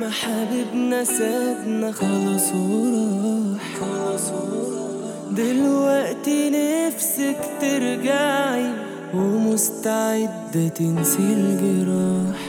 حبيبنا سابنا خلاص وراح. دلوقتي نفسك ترجعي ومستعدة تنسي الجراح.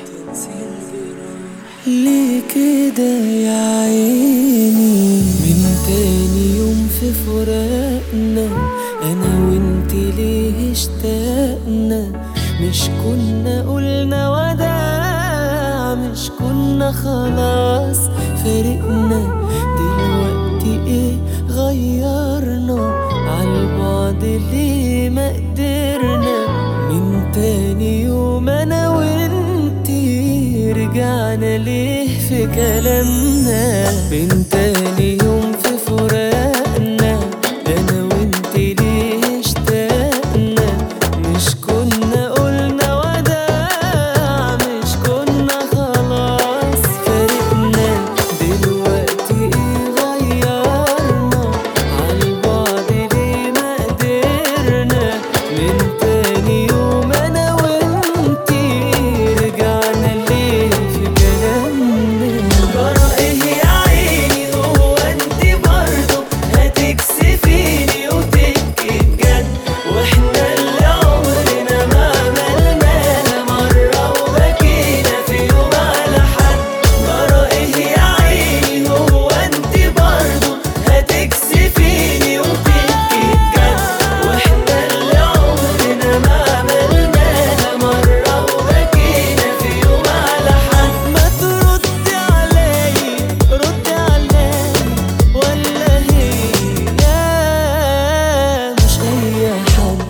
ليه كده يا عيني؟ من تاني يوم في فراقنا انا وانتي ليه اشتقنا؟ مش كنا قلنا وداع؟ مش كنا خلاص فارقنا؟ دلوقتي ايه غيرنا؟ عالبعد ليه ما قدرنا؟ من تاني يوم انا وانتي رجعنا ليه في كلامنا؟ من تاني يوم في فراقنا انا وانتي ليه اشتقنا؟ مش كنا قلنا وداع؟ مش كنا خلاص فارقنا؟ دلوقتي ايه غيرنا؟ عالبعد ليه ما قدرنا؟ من تاني يوم انا وانتي رجعنا ليه في كلامنا؟ جرى ايه يا عيني؟ هو انتي برضه هتكسفيني وتبكي بجد؟ واحنا اللي عمرنا ما عملناها مرة وبكينا في يوم على حد. جرى ايه يا عيني؟ هو انتي برضه هتكسفيني وتبكي بجد؟ واحنا اللي عمرنا ما عملناها مرة وبكينا في يوم على حد. ما تردي علي، ردي علي، ولا هي مش اي حد؟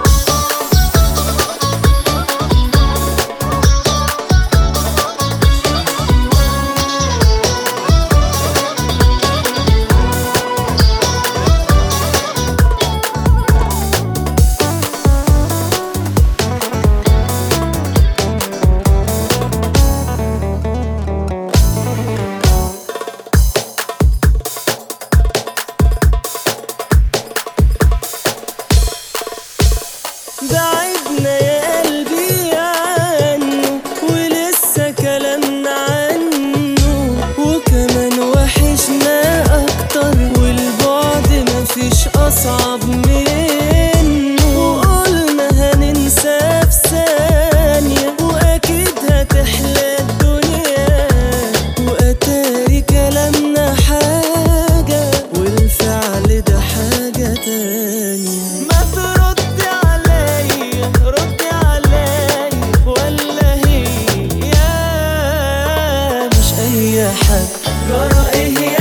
بعدنا يا قلبي عنه ولسه كلامنا عنه، وكمان وحشنا اكتر والبعد مفيش اصعب منه. وقلنا هننسى في ثانية واكيد هتحلى الدنيا، واتاري كلامنا حاجة والفعل ده حاجة تانية. ما تردي علي، ردي علي، ولا هي مش اي حد؟ جرى ايه